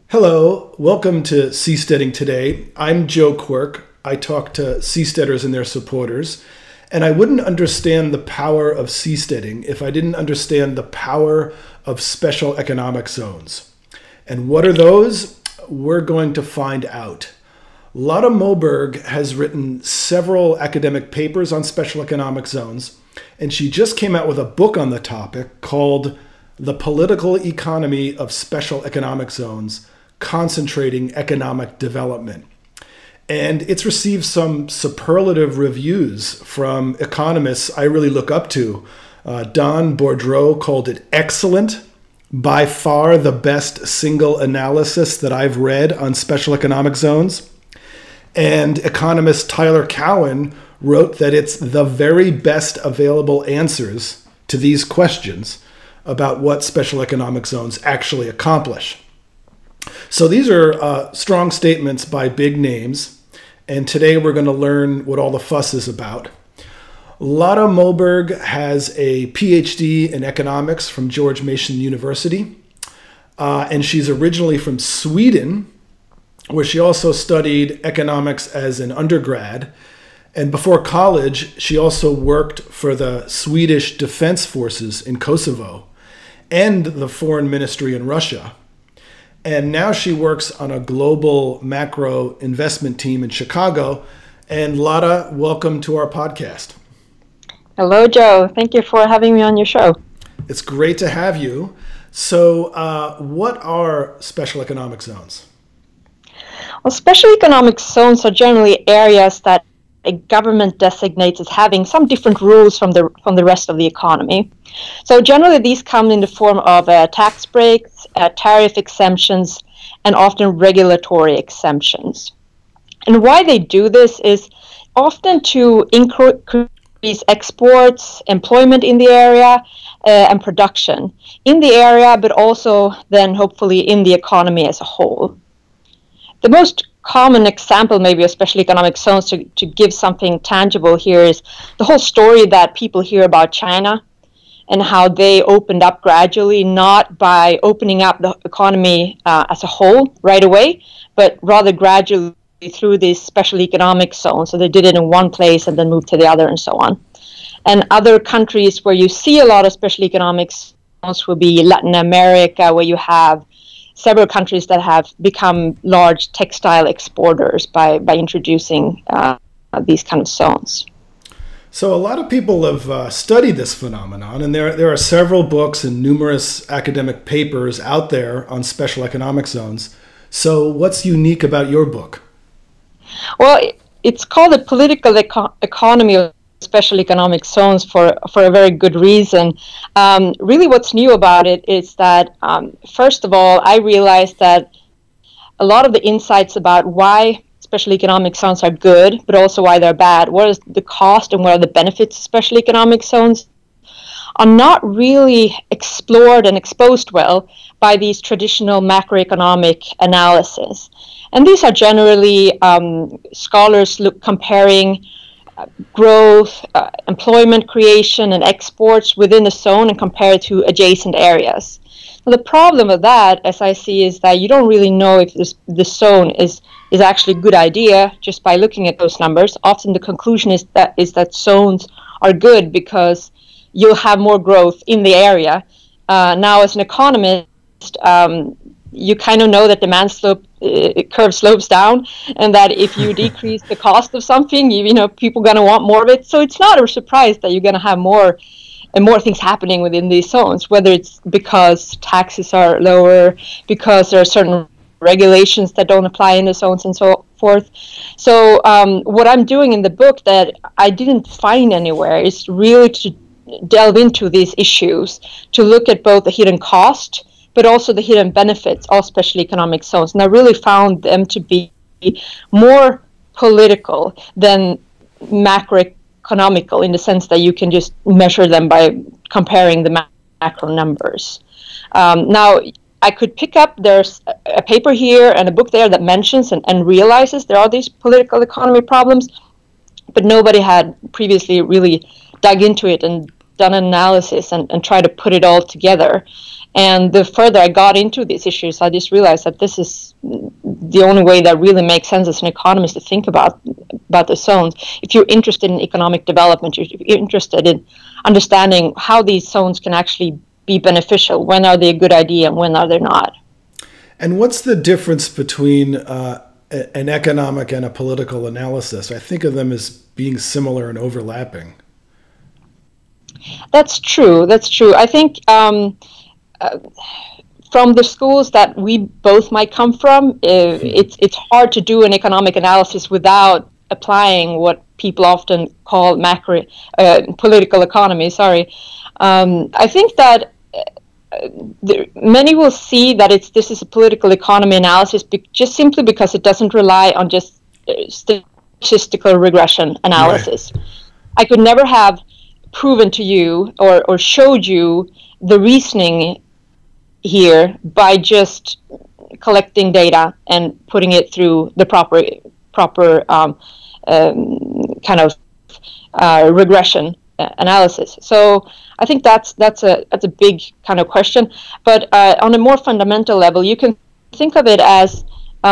Hello, welcome to Seasteading Today. I'm Joe Quirk. I talk to seasteaders and their supporters, and I wouldn't understand the power of seasteading if I didn't understand the power of special economic zones. And what are those? We're going to find out. Lotte Moberg has written several academic papers on special economic zones, and she just came out with a book on the topic called The Political Economy of Special Economic Zones, Concentrating Economic Development. And it's received some superlative reviews from economists I really look up to. Don Boudreaux called it excellent, by far the best single analysis that I've read on special economic zones. And economist Tyler Cowen wrote that it's the very best available answers to these questions about what special economic zones actually accomplish. So these are strong statements by big names, and today we're going to learn what all the fuss is about. Lotte Moberg has a PhD in economics from George Mason University, and she's originally from Sweden, where she also studied economics as an undergrad. And before college, she also worked for the Swedish Defense Forces in Kosovo and the Foreign Ministry in Russia. And now she works on a global macro investment team in Chicago. And Lotte, welcome to our podcast. Hello, Joe. Thank you for having me on your show. It's great to have you. So what are special economic zones? Well, special economic zones are generally areas that a government designates as having some different rules from the rest of the economy. So generally these come in the form of tax breaks, tariff exemptions, and often regulatory exemptions. And why they do this is often to increase exports, employment in the area, and production in the area, but also then hopefully in the economy as a whole. The most common example maybe of special economic zones to give something tangible here is the whole story that people hear about China and how they opened up gradually, not by opening up the economy as a whole right away, but rather gradually through these special economic zones. So they did it in one place and then moved to the other and so on. And other countries where you see a lot of special economic zones will be Latin America, where you have several countries that have become large textile exporters by introducing these kind of zones. So a lot of people have studied this phenomenon, and there are several books and numerous academic papers out there on special economic zones. So what's unique about your book? Well, it's called the political economy of special economic zones for a very good reason. Really what's new about it is that, first of all, I realized that a lot of the insights about why special economic zones are good, but also why they're bad, what is the cost and what are the benefits of special economic zones, are not really explored and exposed well by these traditional macroeconomic analysis. And these are generally scholars comparing growth, employment creation, and exports within the zone and compare it to adjacent areas. Now, the problem with that, as I see, is that you don't really know if this zone is actually a good idea just by looking at those numbers. Often the conclusion is that zones are good because you'll have more growth in the area. Now, as an economist, you kind of know that demand curve slopes down, and that if you decrease the cost of something, you know people are going to want more of it. So it's not a surprise that you're going to have more and more things happening within these zones, whether it's because taxes are lower, because there are certain regulations that don't apply in the zones and so forth. So what I'm doing in the book that I didn't find anywhere is really to delve into these issues, to look at both the hidden cost but also the hidden benefits of special economic zones. And I really found them to be more political than macroeconomical, in the sense that you can just measure them by comparing the macro numbers. Now, I could pick up, there's a paper here and a book there that mentions and realizes there are these political economy problems, but nobody had previously really dug into it and done an analysis and tried to put it all together. And the further I got into these issues, I just realized that this is the only way that really makes sense as an economist to think about the zones. If you're interested in economic development, if you're interested in understanding how these zones can actually be beneficial, when are they a good idea and when are they not. And what's the difference between an economic and a political analysis? I think of them as being similar and overlapping. That's true. I think from the schools that we both might come from, it's hard to do an economic analysis without applying what people often call political economy. I think that many will see that this is a political economy analysis just simply because it doesn't rely on just statistical regression analysis. Right. I could never have proven to you or showed you the reasoning here by just collecting data and putting it through the proper kind of regression analysis. So I think that's a big kind of question. But on a more fundamental level, you can think of it as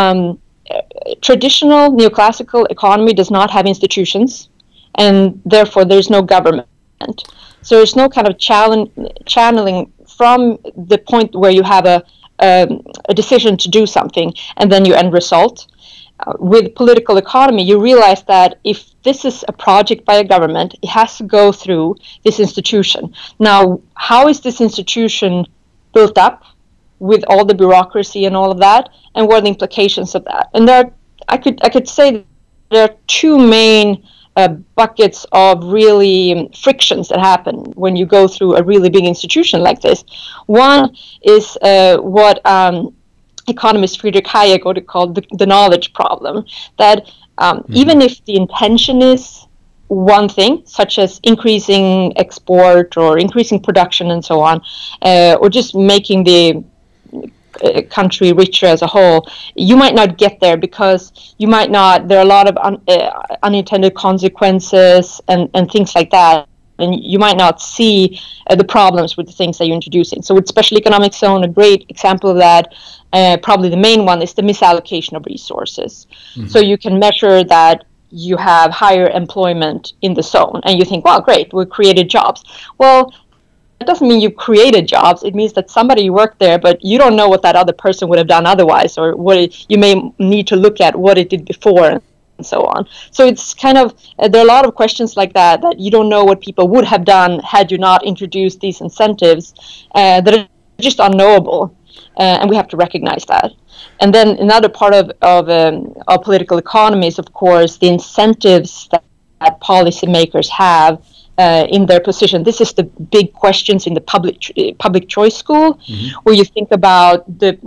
traditional neoclassical economy does not have institutions, and therefore there's no government. So there's no kind of channeling from the point where you have a decision to do something and then you end result. With political economy, you realize that if this is a project by a government, it has to go through this institution. Now, how is this institution built up with all the bureaucracy and all of that, and what are the implications of that? And I could say there are two main buckets of really frictions that happen when you go through a really big institution like this. One is what economist Friedrich Hayek would call the knowledge problem, that even if the intention is one thing, such as increasing export or increasing production and so on, or just making the country richer as a whole, you might not get there because there are a lot of unintended consequences and things like that. And you might not see the problems with the things that you're introducing. So with special economic zone, a great example of that, probably the main one, is the misallocation of resources. Mm-hmm. So you can measure that you have higher employment in the zone, and you think, well, great, we created jobs. Well, that doesn't mean you created jobs. It means that somebody worked there, but you don't know what that other person would have done otherwise, or you may need to look at what it did before and so on. So it's kind of, there are a lot of questions like that you don't know what people would have done had you not introduced these incentives that are just unknowable, and we have to recognize that. And then another part of political economy is, of course, the incentives that policymakers have in their position. This is the big questions in the public choice school, mm-hmm. where you think about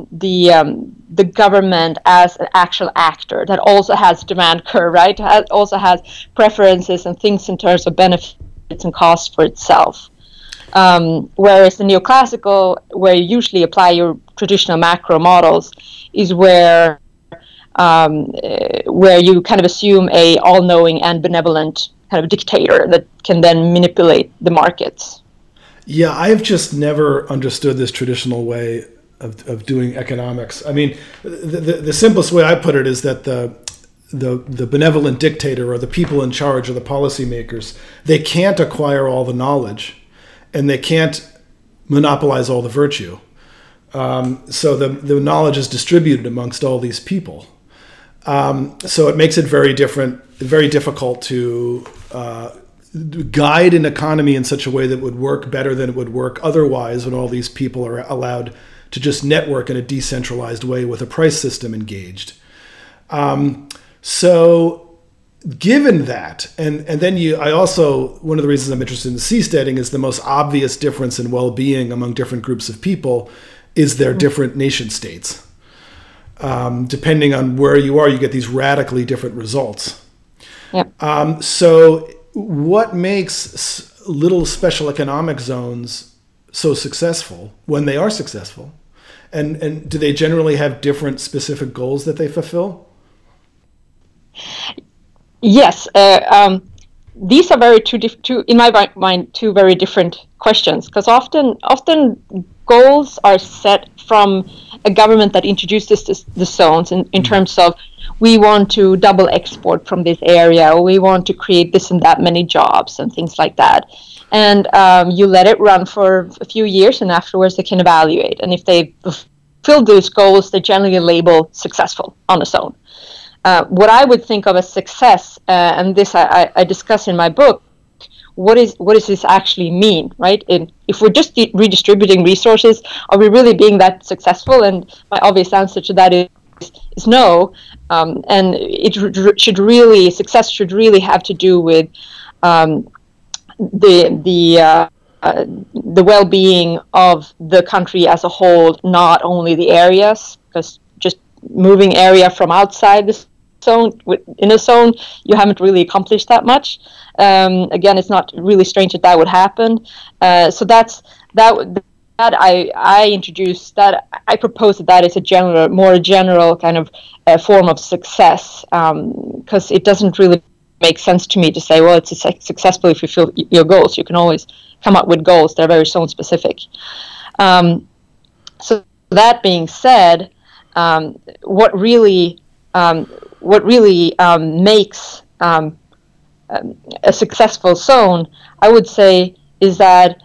the government as an actual actor that also has demand curve, right? Also has preferences and thinks in terms of benefits and costs for itself. Whereas the neoclassical, where you usually apply your traditional macro models, is where you kind of assume a all-knowing and benevolent kind of dictator that can then manipulate the markets. Yeah, I've just never understood this traditional way of doing economics. I mean, the simplest way I put it is that the benevolent dictator, or the people in charge, or the policymakers, they can't acquire all the knowledge, and they can't monopolize all the virtue. So the knowledge is distributed amongst all these people. So it makes it very difficult to guide an economy in such a way that would work better than it would work otherwise, when all these people are allowed to just network in a decentralized way with a price system engaged. So given that, and then one of the reasons I'm interested in seasteading is the most obvious difference in well-being among different groups of people is their different nation states. Depending on where you are, you get these radically different results. Yep. So what makes little special economic zones so successful when they are successful? And do they generally have different specific goals that they fulfill? Yes. these are in my mind, two very different questions, because often goals are set from a government that introduces the zones in terms of, we want to double export from this area, or we want to create this and that many jobs and things like that. And you let it run for a few years, and afterwards they can evaluate. And if they fulfill those goals, they generally label successful on a zone. What I would think of as success, and this I discuss in my book, what does this actually mean, right? If we're just redistributing resources, are we really being that successful? And my obvious answer to that is no. And success should really have to do with the well-being of the country as a whole, not only the areas, because just moving area from outside the zone in a zone, you haven't really accomplished that much. Again, it's not really strange that would happen. So that I introduced that. I propose that is a more general kind of form of success, because it doesn't really make sense to me to say, well, it's successful if you fulfill your goals. You can always come up with goals that are very zone specific. So that being said, what really makes a successful zone, I would say, is that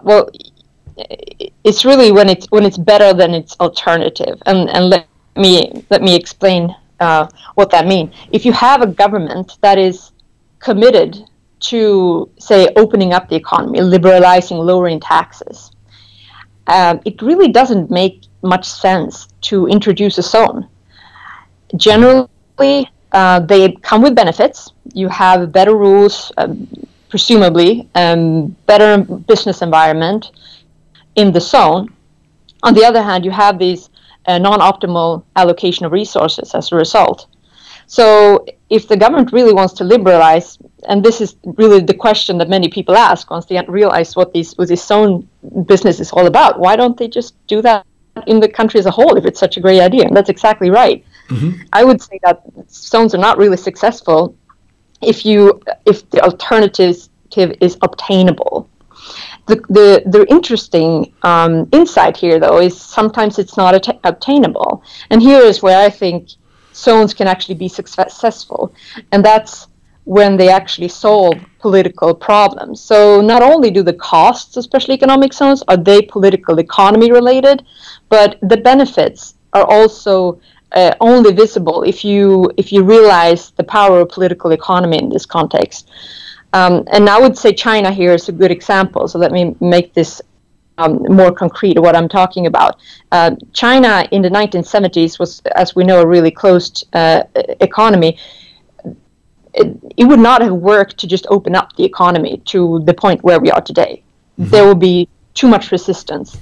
it's really when it's better than its alternative. And let me explain what that means. If you have a government that is committed to, say, opening up the economy, liberalizing, lowering taxes, it really doesn't make much sense to introduce a zone. Generally, they come with benefits. You have better rules, presumably, better business environment in the zone. On the other hand, you have these non-optimal allocation of resources as a result. So if the government really wants to liberalize, and this is really the question that many people ask once they realize what this zone business is all about, why don't they just do that in the country as a whole if it's such a great idea? And that's exactly right. Mm-hmm. I would say that zones are not really successful if the alternative is obtainable. The interesting insight here, though, is sometimes it's not obtainable. And here is where I think zones can actually be successful. And that's when they actually solve political problems. So not only do the costs of special economic zones, are they political economy related, but the benefits are also only visible if you realize the power of political economy in this context. And I would say China here is a good example. So let me make this more concrete, what I'm talking about. China in the 1970s was, as we know, a really closed economy. It would not have worked to just open up the economy to the point where we are today. Mm-hmm. There would be too much resistance.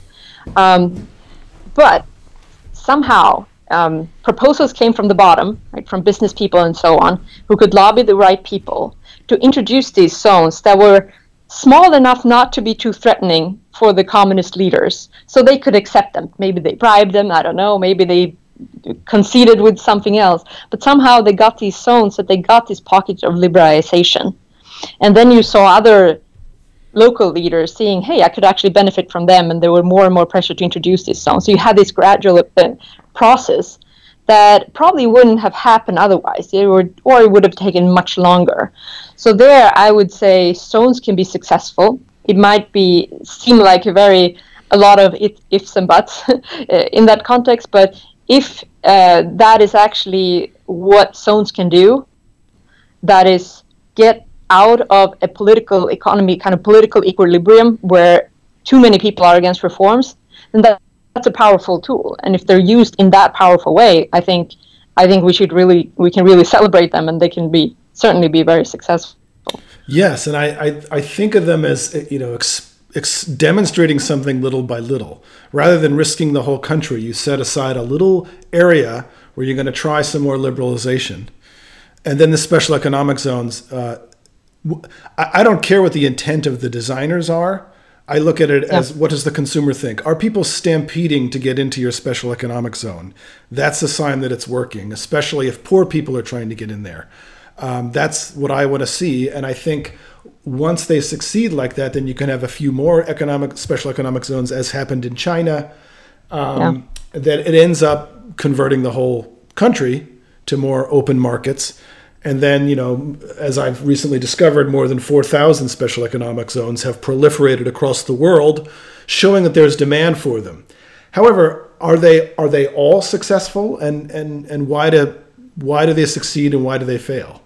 But somehow proposals came from the bottom, right, from business people and so on, who could lobby the right people to introduce these zones that were small enough not to be too threatening for the communist leaders, so they could accept them. Maybe they bribed them, I don't know, maybe they conceded with something else, but somehow they got these zones, that they got this pocket of liberalization. And then you saw other local leaders seeing, hey, I could actually benefit from them, and there were more and more pressure to introduce these zones. So you had this gradual process that probably wouldn't have happened otherwise, or it would have taken much longer. So there, I would say zones can be successful. It might seem like a lot of ifs and buts in that context, but if that is actually what zones can do, that is get out of a political economy, kind of political equilibrium where too many people are against reforms, then that's a powerful tool. And if they're used in that powerful way, I think we can really celebrate them, and they can certainly be very successful. Yes, and I think of them as, demonstrating something little by little. Rather than risking the whole country, you set aside a little area where you're going to try some more liberalization. And then the special economic zones, I don't care what the intent of the designers are. I look at it as, what does the consumer think? Are people stampeding to get into your special economic zone? That's a sign that it's working, especially if poor people are trying to get in there. That's what I want to see. And I think once they succeed like that, then you can have a few more special economic zones, as happened in China. That it ends up converting the whole country to more open markets. And then, as I've recently discovered, more than 4,000 special economic zones have proliferated across the world, showing that there's demand for them. However, are they all successful? And why do they succeed and why do they fail?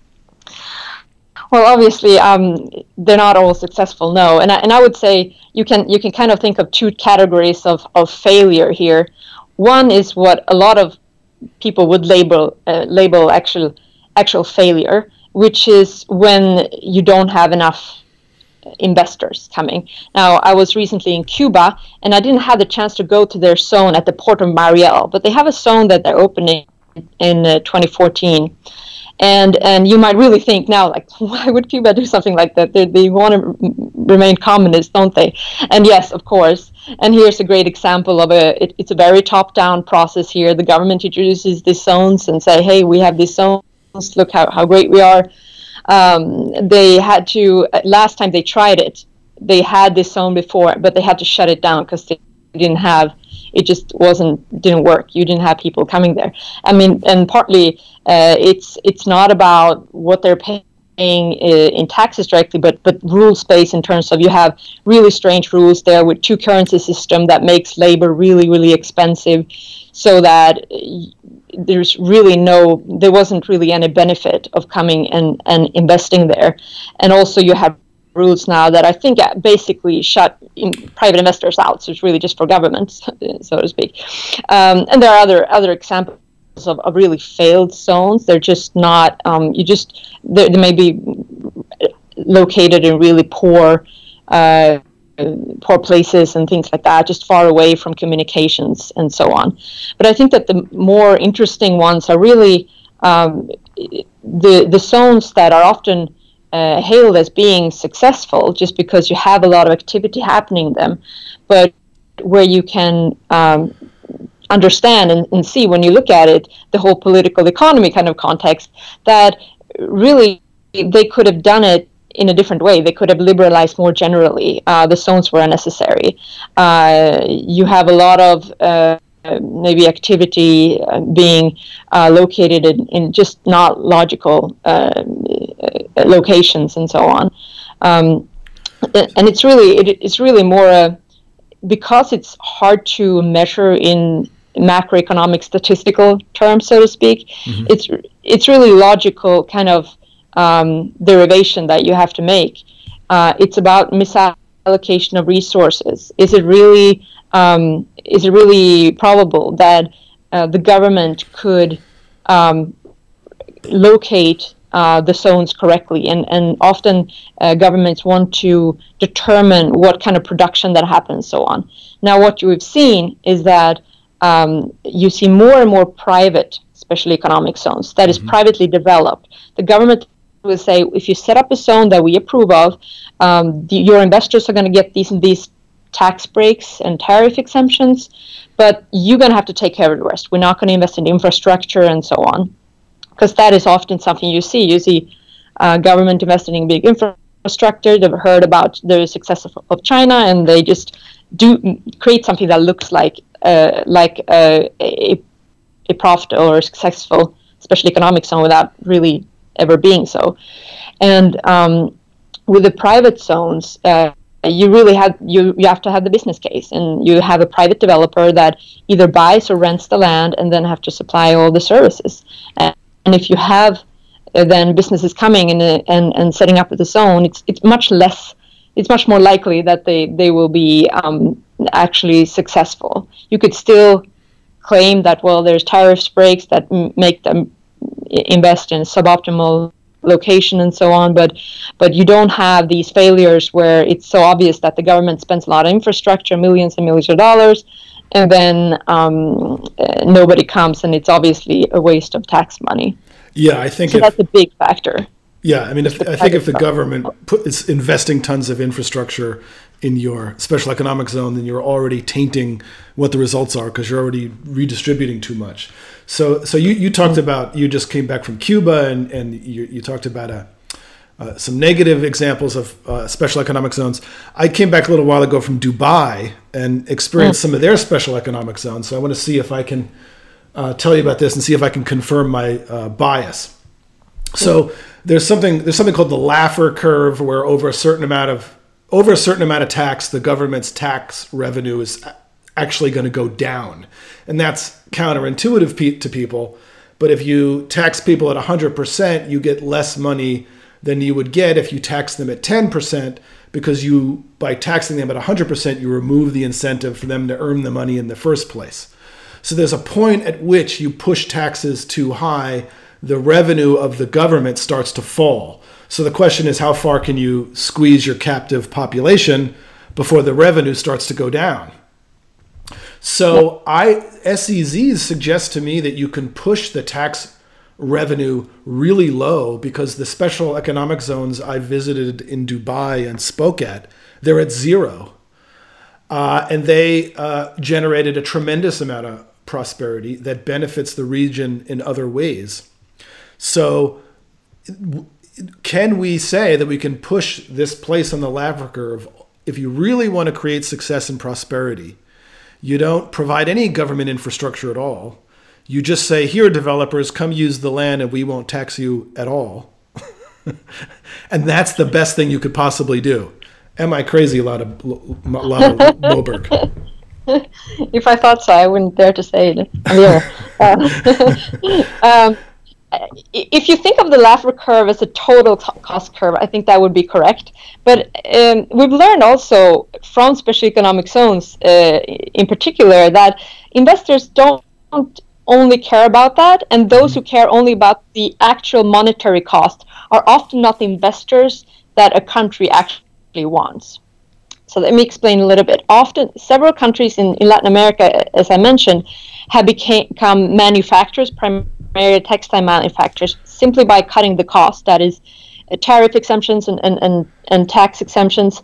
Well, obviously, they're not all successful, no. And I would say you can kind of think of two categories of failure here. One is what a lot of people would label actual failure, which is when you don't have enough investors coming. Now, I was recently in Cuba, and I didn't have the chance to go to their zone at the port of Mariel, but they have a zone that they're opening in 2014. And you might really think now, like, why would Cuba do something like that? They want to remain communist, don't they? And yes, of course. And here's a great example of it's a very top-down process here. The government introduces these zones and say, hey, we have these zones. Look how great we are. They had to, last time they tried it, they had this zone before, but they had to shut it down because they didn't have, it just didn't work. You didn't have people coming there. I mean, and partly it's not about what they're paying in taxes directly, but rules based in terms of you have really strange rules there with two currency system that makes labor really, really expensive, so that there wasn't really any benefit of coming and investing there. And also you have rules now that I think basically shut private investors out, so it's really just for governments, so to speak. And there are other examples of really failed zones. They're just not, they may be located in really poor places and things like that, just far away from communications and so on. But I think that the more interesting ones are really the zones that are often hailed as being successful just because you have a lot of activity happening in them, but where you can understand and see, when you look at it, the whole political economy kind of context, that really they could have done it in a different way. They could have liberalized more generally. The zones were unnecessary. You have a lot of maybe activity being located in just not logical locations and so on. And it's really more because it's hard to measure in macroeconomic statistical terms, so to speak. Mm-hmm. It's really logical kind of derivation that you have to make. It's about misallocation of resources. Is it really probable that the government could locate the zones correctly? And often governments want to determine what kind of production that happens, so on. Now, what we've seen is that you see more and more private special economic zones that is privately developed. The government will say, if you set up a zone that we approve of, your investors are going to get these tax breaks and tariff exemptions, but you're going to have to take care of the rest. We're not going to invest in infrastructure and so on, because that is often something you see. You see government investing in big infrastructure. They've heard about the success of China, and they just do create something that looks like a profit or a successful special economic zone without really ever being so. And with the private zones, you really have to have the business case, and you have a private developer that either buys or rents the land and then have to supply all the services. And if you have then businesses coming and setting up with the zone, it's much more likely that they will be actually successful. You could still claim that, well, there's tariff breaks that make them invest in suboptimal location and so on, but you don't have these failures where it's so obvious that the government spends a lot of infrastructure, millions and millions of dollars, and then nobody comes, and it's obviously a waste of tax money. Yeah, I think that's a big factor. Yeah, I mean, I think if the government is investing tons of infrastructure in your special economic zone, then you're already tainting what the results are because you're already redistributing too much. So you talked about, you just came back from Cuba and you talked about some negative examples of special economic zones. I came back a little while ago from Dubai and experienced some of their special economic zones. So I want to see if I can tell you about this and see if I can confirm my bias. So there's something called the Laffer curve, where over a certain amount of tax, the government's tax revenue is actually going to go down. And that's counterintuitive to people. But if you tax people at 100%, you get less money than you would get if you tax them at 10%, because by taxing them at 100%, you remove the incentive for them to earn the money in the first place. So there's a point at which you push taxes too high, the revenue of the government starts to fall. So the question is, how far can you squeeze your captive population before the revenue starts to go down? So SEZs suggest to me that you can push the tax revenue really low, because the special economic zones I visited in Dubai and spoke at, they're at zero. And they generated a tremendous amount of prosperity that benefits the region in other ways. So can we say that we can push this place on the Laffer curve? If you really want to create success and prosperity, you don't provide any government infrastructure at all. You just say, here, developers, come use the land and we won't tax you at all. And that's the best thing you could possibly do. Am I crazy, Lotta Moberg? If I thought so, I wouldn't dare to say it. If you think of the Laffer curve as a total cost curve, I think that would be correct. But we've learned also from special economic zones in particular that investors don't only care about that, and those who care only about the actual monetary cost are often not the investors that a country actually wants. So let me explain a little bit. Often, several countries in Latin America, as I mentioned, have become manufacturers, primarily textile manufacturers, simply by cutting the cost, that is, tariff exemptions and tax exemptions.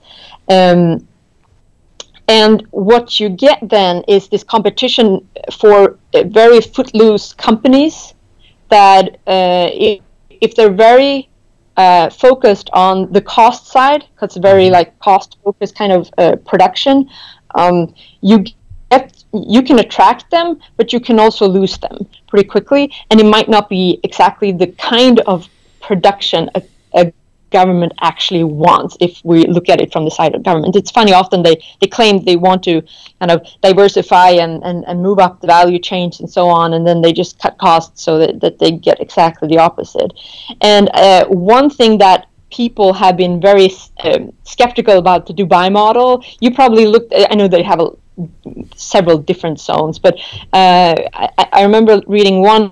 And what you get then is this competition for very footloose companies that if they're very focused on the cost side, because it's very like cost focused kind of production, you can attract them, but you can also lose them pretty quickly, and it might not be exactly the kind of production a government actually wants if we look at it from the side of government. It's funny, often they claim they want to kind of diversify and move up the value chains and so on, and then they just cut costs so that they get exactly the opposite. And one thing that people have been very skeptical about the Dubai model, you probably looked, I know they have several different zones, but I remember reading one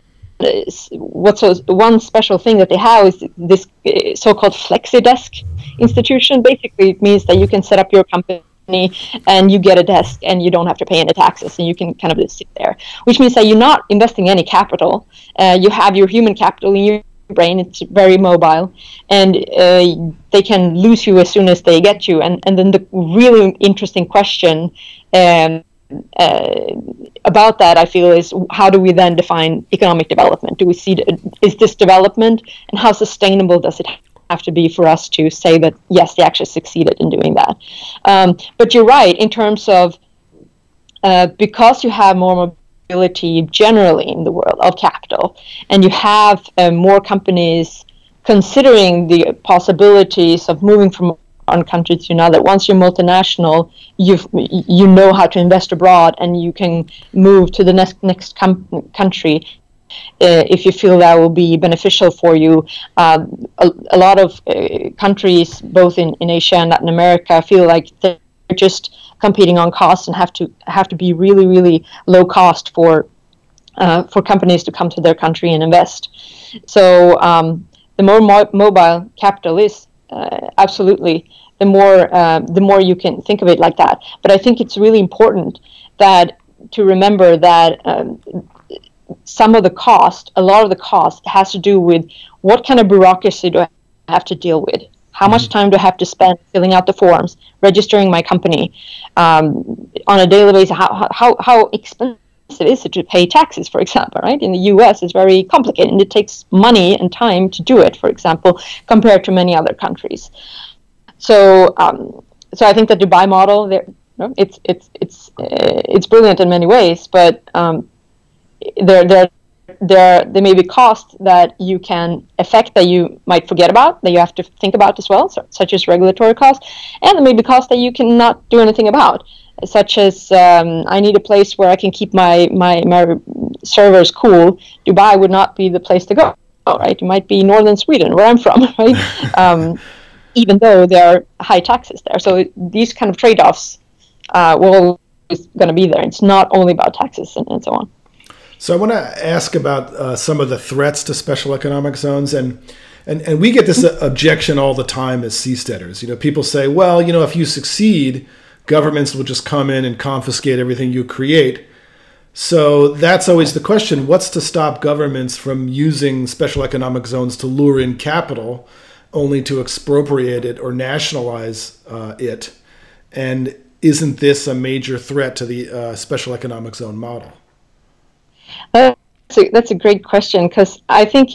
special thing that they have is this so-called FlexiDesk institution. Basically, it means that you can set up your company and you get a desk and you don't have to pay any taxes, and you can kind of just sit there, which means that you're not investing any capital. You have your human capital in your brain. It's very mobile, and they can lose you as soon as they get you. And then the really interesting question about that, I feel, is how do we then define economic development? Do we see, is this development, and how sustainable does it have to be for us to say that, yes, they actually succeeded in doing that? But you're right, in terms of, because you have more mobility generally in the world of capital, and you have more companies considering the possibilities of moving from one country to another. Once you're multinational, you know how to invest abroad, and you can move to the next country if you feel that will be beneficial for you. A lot of countries, both in Asia and Latin America, feel like they're just competing on cost and have to be really, really low cost for companies to come to their country and invest. So the more mobile capital is, absolutely, the more you can think of it like that. But I think it's really important to remember that a lot of the cost has to do with what kind of bureaucracy do I have to deal with. How much time do I have to spend filling out the forms, registering my company on a daily basis? How expensive is it to pay taxes, for example, right? In the US, it's very complicated, and it takes money and time to do it, for example, compared to many other countries. So I think the Dubai model, it's brilliant in many ways, but there may be costs that you can affect that you might forget about, that you have to think about as well, such as regulatory costs, and there may be costs that you cannot do anything about, such as I need a place where I can keep my servers cool. Dubai would not be the place to go, right? It might be northern Sweden, where I'm from, right? Even though there are high taxes there. So these kind of trade-offs will always going to be there. It's not only about taxes and so on. So I want to ask about some of the threats to special economic zones, and we get this objection all the time as seasteaders. People say, well, if you succeed, governments will just come in and confiscate everything you create. So that's always the question: what's to stop governments from using special economic zones to lure in capital, only to expropriate it or nationalize it? And isn't this a major threat to the special economic zone model? That's a great question, because I think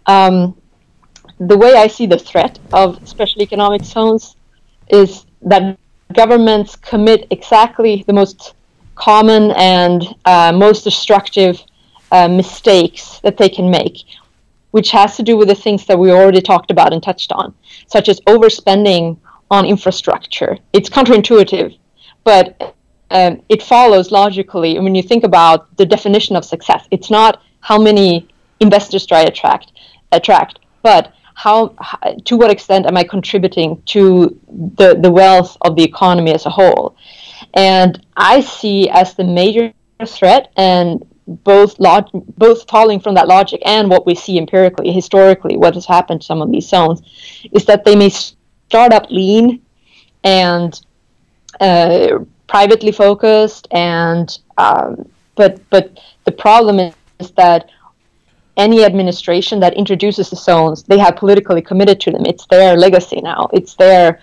the way I see the threat of special economic zones is that governments commit exactly the most common and most destructive mistakes that they can make, which has to do with the things that we already talked about and touched on, such as overspending on infrastructure. It's counterintuitive, but it follows logically. When you think about the definition of success, it's not how many investors do I attract, but how to what extent am I contributing to the wealth of the economy as a whole. And I see as the major threat, and both falling from that logic and what we see empirically, historically, what has happened to some of these zones, is that they may start up lean and privately focused, and but the problem is that any administration that introduces the zones, they have politically committed to them. It's their legacy now. It's their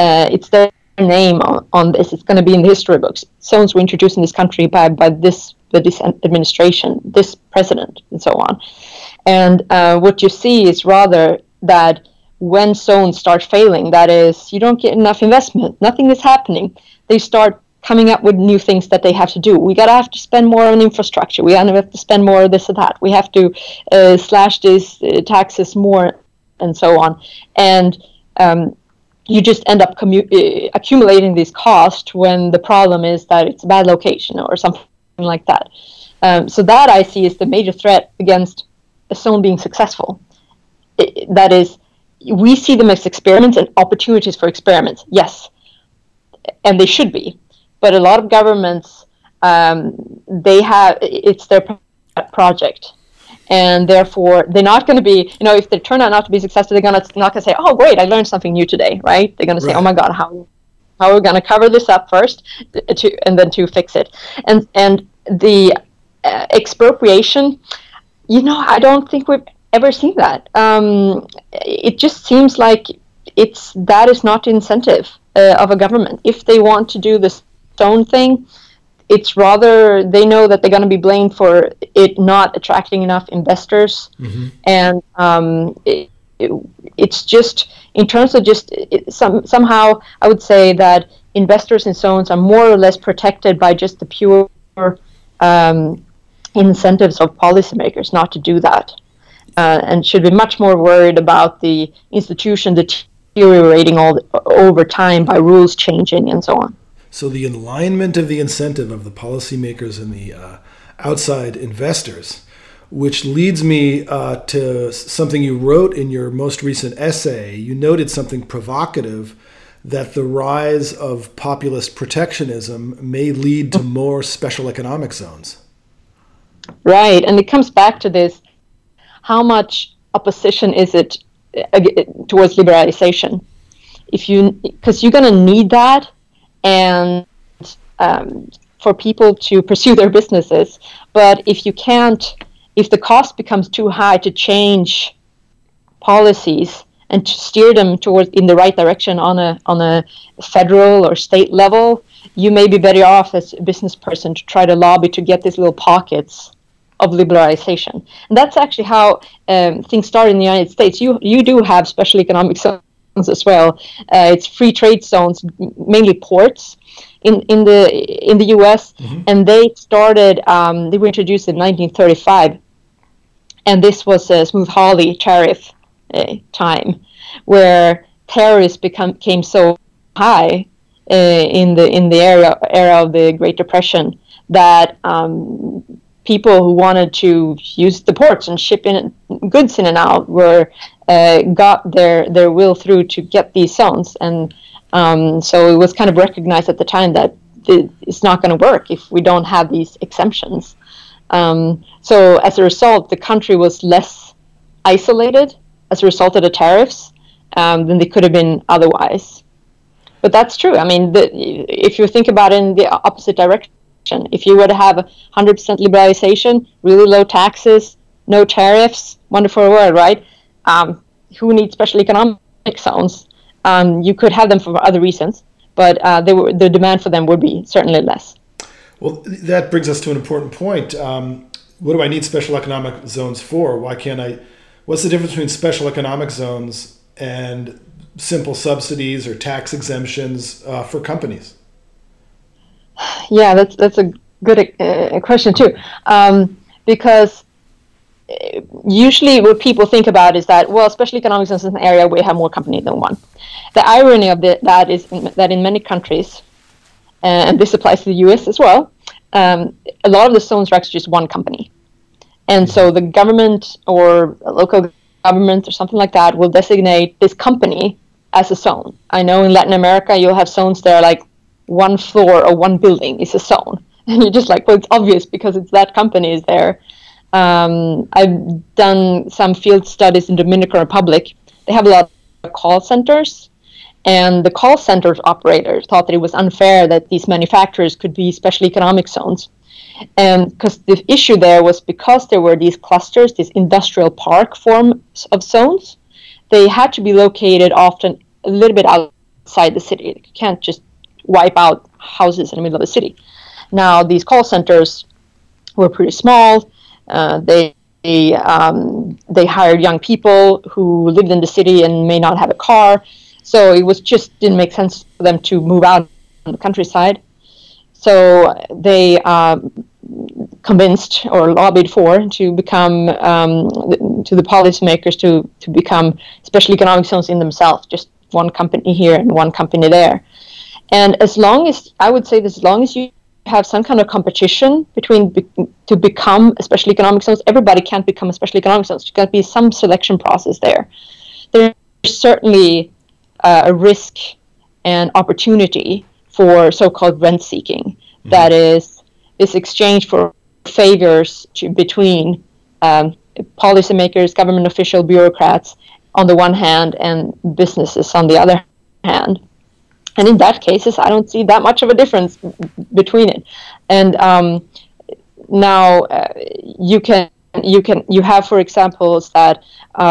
name on this. It's going to be in the history books. Zones were introduced in this country by this administration, this president, and so on. And what you see is rather that when zones start failing, that is, you don't get enough investment, nothing is happening, they start coming up with new things that they have to do. We have to spend more on infrastructure. We have to spend more of this or that. We have to slash these taxes more, and so on. And you just end up accumulating these costs when the problem is that it's a bad location or something like that. So that I see is the major threat against a zone being successful. That is, we see them as experiments and opportunities for experiments, yes, and they should be. But a lot of governments, it's their project. And therefore, they're not going to be, if they turn out not to be successful, they're not going to say, oh, great, I learned something new today, right? They're going to say, oh my God, how are we going to cover this up first and then to fix it? And the expropriation, I don't think we've ever seen that. It just seems like that is not the incentive of a government. If they want to do this own thing, it's rather they know that they're going to be blamed for it not attracting enough investors. Mm-hmm. And it's just in terms of somehow I would say that investors in zones are more or less protected by just the pure incentives of policymakers not to do that, and should be much more worried about the institution deteriorating over time by rules changing and so on. So the alignment of the incentive of the policymakers and the outside investors, which leads me to something you wrote in your most recent essay. You noted something provocative, that the rise of populist protectionism may lead to more special economic zones. Right, and it comes back to this, how much opposition is it towards liberalization? Because you're going to need that, and for people to pursue their businesses. But if the cost becomes too high to change policies and to steer them towards in the right direction on a federal or state level, you may be better off as a business person to try to lobby to get these little pockets of liberalization. And that's actually how things start in the United States. You do have special economic zones as well. It's free trade zones, mainly ports in the U.S. Mm-hmm. And they started. They were introduced in 1935, and this was a Smoot-Hawley tariff time, where tariffs became so high in the era of the Great Depression that people who wanted to use the ports and ship in goods in and out got their will through to get these zones, and so it was kind of recognized at the time that it's not going to work if we don't have these exemptions. So as a result, the country was less isolated as a result of the tariffs than they could have been otherwise. But that's true. I mean, if you think about it in the opposite direction, if you were to have 100% liberalization, really low taxes, no tariffs, wonderful world, right? Who needs special economic zones? You could have them for other reasons, but the demand for them would be certainly less. Well, that brings us to an important point. What do I need special economic zones for? Why can't I? What's the difference between special economic zones and simple subsidies or tax exemptions for companies? Yeah, that's a good question too, because usually what people think about is that, well, special economic zones is an area where you have more companies than one. The irony of that is that in many countries, and this applies to the U.S. as well, a lot of the zones are actually just one company. And so the government or a local government or something like that will designate this company as a zone. I know in Latin America you'll have zones that are like one floor or one building is a zone. And you're just like, well, it's obvious because it's that company is there. I've done some field studies in Dominican Republic. They have a lot of call centers. And the call center operators thought that it was unfair that these manufacturers could be special economic zones. And because the issue there was because there were these clusters, these industrial park forms of zones, they had to be located often a little bit outside the city. You can't just wipe out houses in the middle of the city. Now, these call centers were pretty small. They hired young people who lived in the city and may not have a car. So it was just didn't make sense for them to move out on the countryside. So they convinced or lobbied for to become to the policymakers to become special economic zones in themselves, just one company here and one company there. And as long as you have some kind of competition to become a special economic zones, everybody can't become a special economic zones. There's got to be some selection process there. There's certainly a risk and opportunity for so-called rent seeking. Mm-hmm. That is this exchange for favors between policymakers, government official bureaucrats on the one hand and businesses on the other hand. And in that cases, I don't see that much of a difference between it. And now you have, for example, that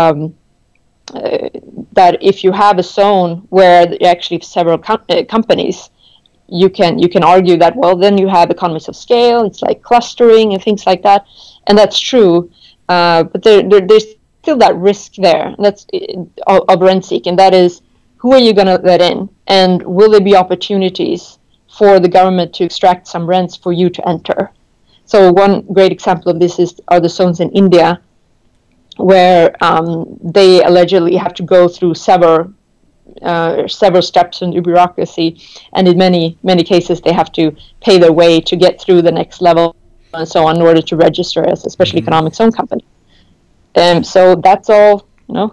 that if you have a zone where actually several companies, you can argue that, well, then you have economies of scale. It's like clustering and things like that, and that's true. But there's still that risk there. That's of rent seeking. That is, who are you going to let in, and will there be opportunities for the government to extract some rents for you to enter? So one great example of this are the zones in India, where they allegedly have to go through several steps in the bureaucracy, and in many cases they have to pay their way to get through the next level and so on in order to register as a special economic zone company. So that's all,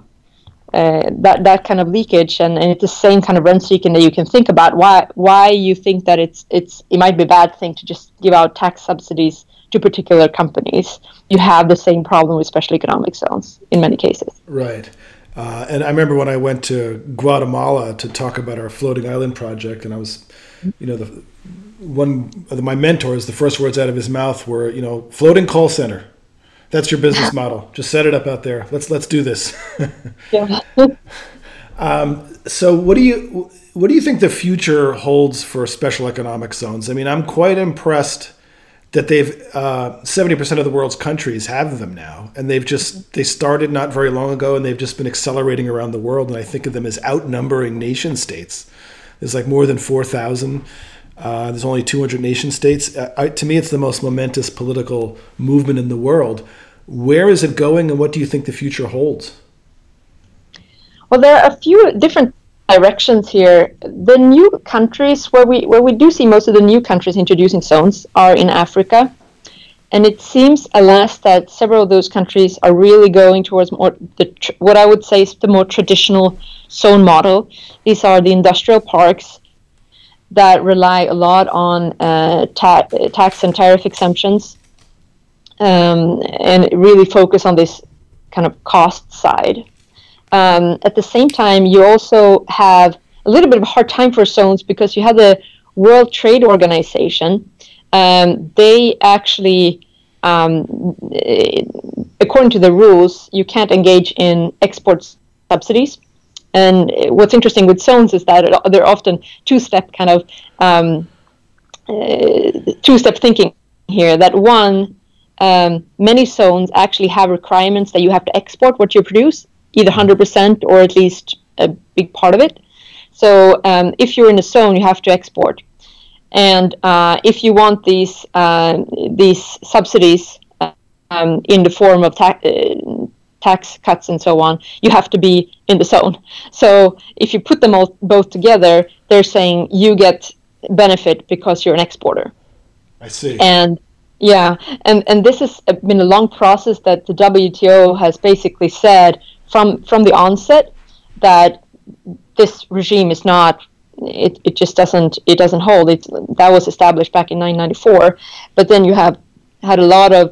that kind of leakage, and it's the same kind of rent seeking that you can think about. Why you think that it might be a bad thing to just give out tax subsidies to particular companies. You have the same problem with special economic zones in many cases. Right. And I remember when I went to Guatemala to talk about our floating island project, and I was, one of my mentors, the first words out of his mouth were, floating call center. That's your business model. Just set it up out there. Let's do this. Yeah. So what do you think the future holds for special economic zones? I mean, I'm quite impressed that they've 70% of the world's countries have them now, and they started not very long ago, and they've just been accelerating around the world. And I think of them as outnumbering nation states. There's like more than 4,000. There's only 200 nation states. To me, it's the most momentous political movement in the world. Where is it going, and what do you think the future holds? Well, there are a few different directions here. The new countries where we do see most of the new countries introducing zones are in Africa, and it seems, alas, that several of those countries are really going towards more what I would say is the more traditional zone model. These are the industrial parks that rely a lot on tax and tariff exemptions, and really focus on this kind of cost side. At the same time, you also have a little bit of a hard time for zones because you have the World Trade Organization. They actually, according to the rules, you can't engage in export subsidies. And what's interesting with zones is that they're often two-step kind of two-step thinking here. That one, many zones actually have requirements that you have to export what you produce, either 100% or at least a big part of it. So if you're in a zone, you have to export. And if you want these subsidies in the form of tax cuts and so on, you have to be in the zone. So if you put them all both together, they're saying you get benefit because you're an exporter. I see. And yeah, and this has been a long process that the WTO has basically said from the onset that this regime is not, it just doesn't hold. That was established back in 1994, but then you have had a lot of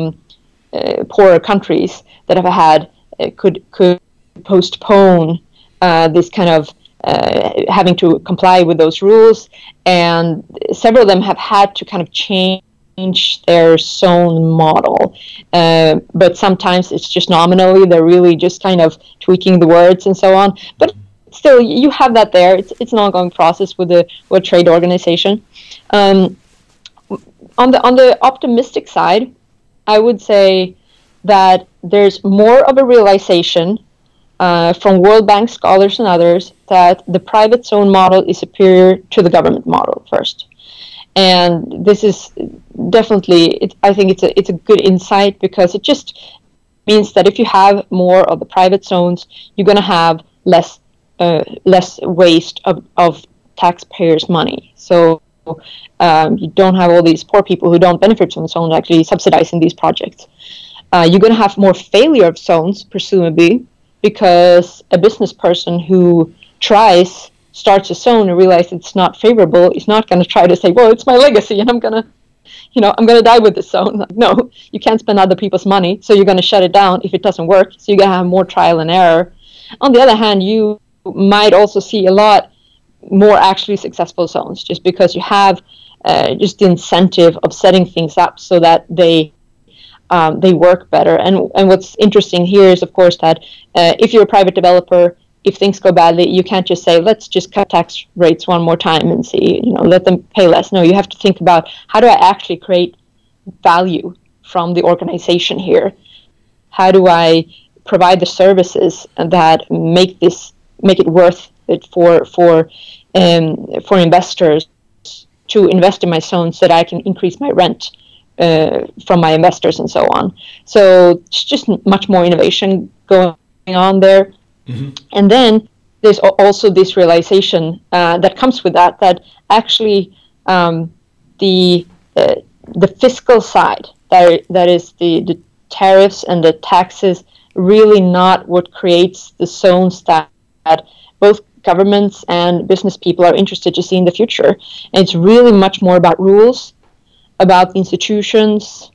poorer countries that have had could postpone this kind of having to comply with those rules, and several of them have had to kind of change their zone model, but sometimes it's just nominally. They're really just kind of tweaking the words and so on, but still you have that there. It's an ongoing process with the World Trade Organization. On the optimistic side, I would say that there's more of a realization from World Bank scholars and others that the private zone model is superior to the government model first. And this is definitely, I think it's a good insight, because it just means that if you have more of the private zones, you're going to have less waste of taxpayers' money. So you don't have all these poor people who don't benefit from the zone actually subsidizing these projects. You're going to have more failure of zones, presumably, because a business person who starts a zone and realizes it's not favorable, is not going to try to say, well, it's my legacy and I'm going to die with this zone. Like, no, you can't spend other people's money, so you're going to shut it down if it doesn't work. So you're going to have more trial and error. On the other hand, you might also see a lot more actually successful zones, just because you have just the incentive of setting things up so that they work better. And what's interesting here is, of course, that if you're a private developer, if things go badly, you can't just say, let's just cut tax rates one more time and see, let them pay less. No, you have to think about, how do I actually create value from the organization here? How do I provide the services that make it worth it for investors to invest in my zone, so that I can increase my rent from my investors and so on. So it's just much more innovation going on there. Mm-hmm. And then there's also this realization that comes with that actually the fiscal side, that is the tariffs and the taxes, really not what creates the zones that both governments and business people are interested to see in the future. And it's really much more about rules, about the institutions,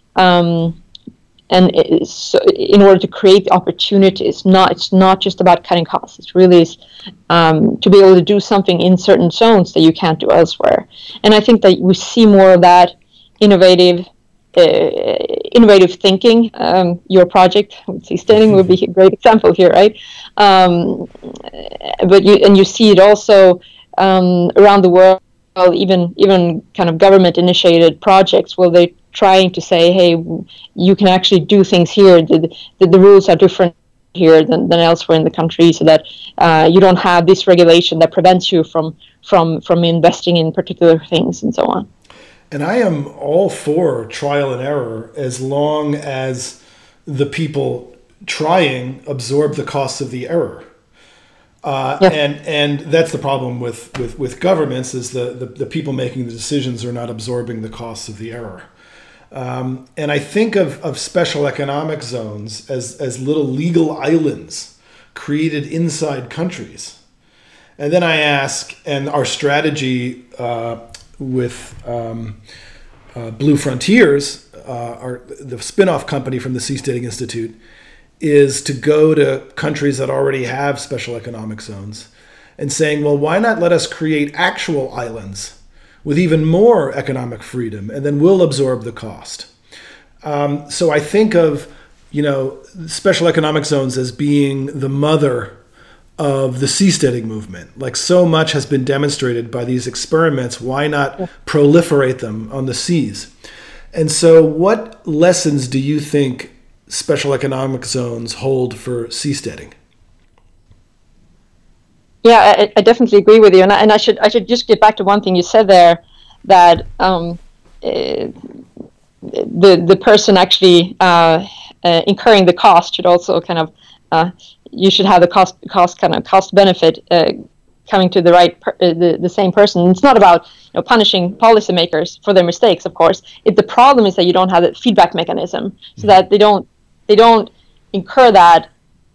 and so in order to create opportunities. It's not just about cutting costs. It really is to be able to do something in certain zones that you can't do elsewhere. And I think that we see more of that innovative innovative thinking. Your project with seasteading would be a great example here, right? But you see it also around the world, even kind of government initiated projects where they're trying to say, hey, you can actually do things here. The rules are different here than elsewhere in the country, so that you don't have this regulation that prevents you from investing in particular things and so on. And I am all for trial and error as long as the people trying absorb the costs of the error. And that's the problem with governments, is the people making the decisions are not absorbing the costs of the error. And I think of special economic zones as little legal islands created inside countries. And then I ask, and our strategy with Blue Frontiers, the spin-off company from the Seasteading Institute, is to go to countries that already have special economic zones and saying, well, why not let us create actual islands with even more economic freedom, and then we'll absorb the cost. So I think of, special economic zones as being the mother of the seasteading movement. Like, so much has been demonstrated by these experiments. Why not proliferate them on the seas? And so what lessons do you think special economic zones hold for seasteading? Yeah, I definitely agree with you, and I should just get back to one thing you said there, that the person actually incurring the cost should also kind of you should have the cost benefit coming to the right the same person. It's not about punishing policymakers for their mistakes, of course. The problem is that you don't have a feedback mechanism, so that they don't incur that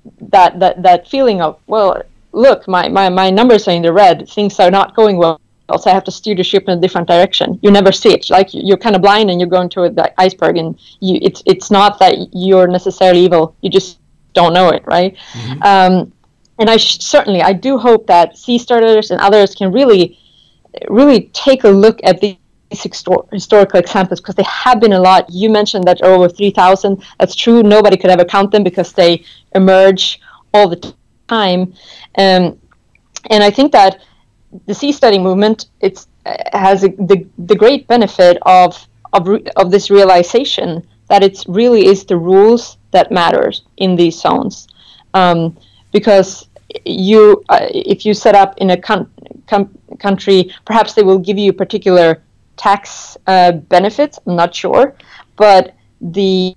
feeling of, well, look, my numbers are in the red, things are not going well, so I have to steer the ship in a different direction. You never see it. Like, you're kind of blind and you're going toward the iceberg, and it's not that you're necessarily evil, you just don't know it, right? Mm-hmm. And I do hope that Seastarters and others can really take a look at these historical examples, because they have been a lot. You mentioned that there are over 3,000. That's true. Nobody could ever count them because they emerge all the time. And I think that the seasteading movement has the great benefit of this realization that it really is the rules that matters in these zones, because if you set up in a country, perhaps they will give you particular tax benefits. I'm not sure, but the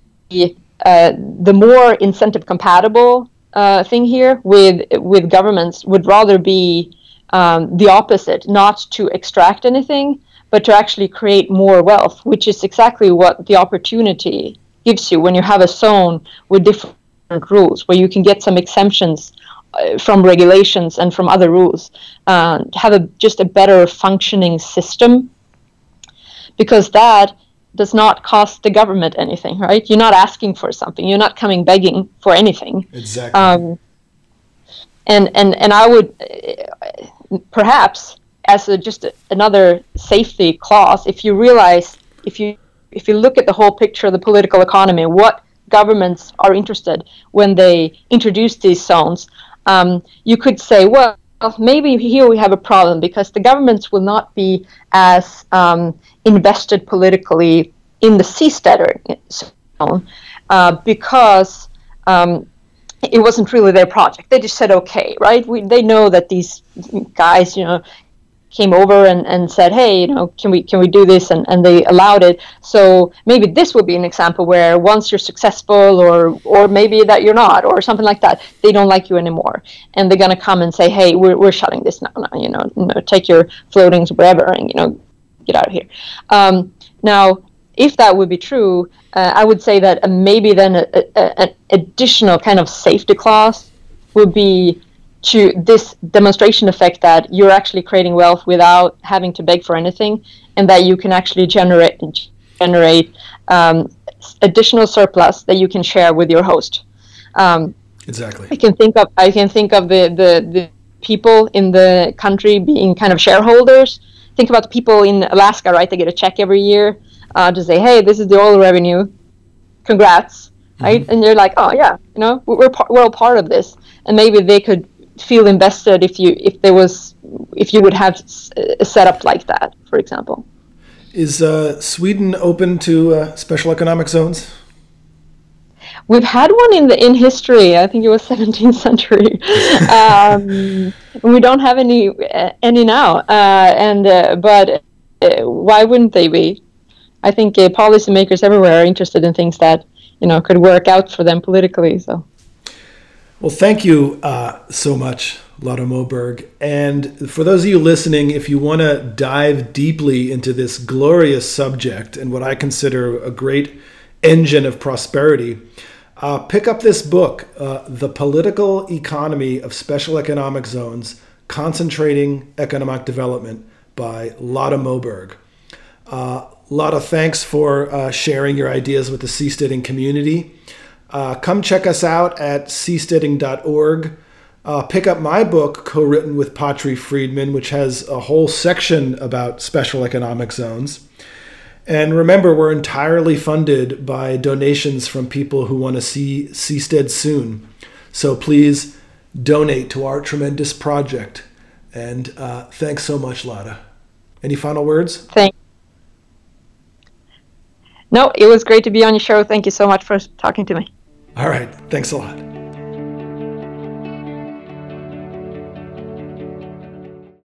more incentive compatible thing here with governments would rather be the opposite, not to extract anything, but to actually create more wealth, which is exactly what the opportunity gives you when you have a zone with different rules, where you can get some exemptions from regulations and from other rules, have just a better functioning system, because that does not cost the government anything, right? You're not asking for something. You're not coming begging for anything. Exactly. And I would perhaps, as just another safety clause, if you realize, if you look at the whole picture of the political economy, what governments are interested when they introduce these zones, you could say, well, maybe here we have a problem, because the governments will not be as invested politically in the seasteader zone, because it wasn't really their project. They just said, okay, right? They know that these guys, came over and said, hey, can we do this? And they allowed it. So maybe this would be an example where once you're successful, or maybe that you're not, or something like that, they don't like you anymore. And they're going to come and say, hey, we're shutting this now, take your floatings wherever, and, get out of here. Now, if that would be true, I would say that maybe then an additional kind of safety clause would be to this demonstration effect that you're actually creating wealth without having to beg for anything, and that you can actually generate additional surplus that you can share with your host. Exactly. I can think of the people in the country being kind of shareholders. think about the people in Alaska, right? They get a check every year to say, hey, this is the oil revenue. Congrats, right? And they're like, oh yeah, we're all part of this, and maybe they could feel invested if you would have a setup like that, for example. Is Sweden open to special economic zones? We've had one in history. I think it was 17th century. We don't have any now, but why wouldn't they be? I think policymakers everywhere are interested in things that could work out for them politically. So, well, thank you so much, Lotta Moberg. And for those of you listening, if you want to dive deeply into this glorious subject and what I consider a great engine of prosperity, pick up this book, The Political Economy of Special Economic Zones, Concentrating Economic Development by Lotta Moberg. Lotta, thanks for sharing your ideas with the seasteading community. Come check us out at seasteading.org. Pick up my book, co-written with Patri Friedman, which has a whole section about special economic zones. And remember, we're entirely funded by donations from people who want to see Seastead soon. So please donate to our tremendous project. And thanks so much, Lotta. Any final words? Thanks. No, it was great to be on your show. Thank you so much for talking to me. All right. Thanks a lot.